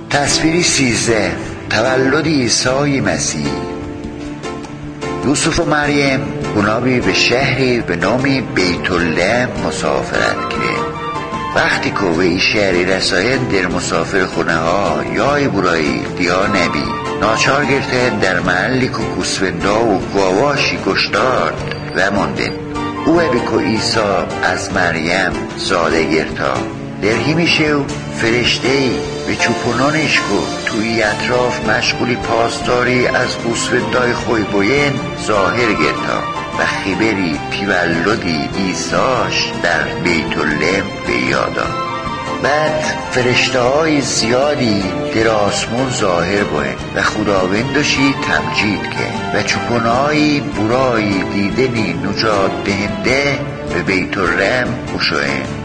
تصویری 13 تولد عیسی مسیح. یوسف و مریم اونا به شهری به نام بیت‌اللحم مسافرت کرد. وقتی که به این شهری رساید در مسافر خونه ها یا برای دیا نبی ناچار گرته در محلی که گوسفندا و گاواشی گشتارد و ماندن. او بکو عیسی از مریم زاده گرتا درهی میشه و فرشتهی به چوپونانش که توی اطراف مشغولی پاسداری از گوسفندای خوی بوین ظاهر گرتا و خبری تولدی عیساش در بیت‌اللحم به یادا. بعد فرشته های زیادی در آسمون ظاهر بوین و خداوندشی تمجید که و چوپونای برای دیدنی نجات دهنده به بیت‌اللحم گشوین.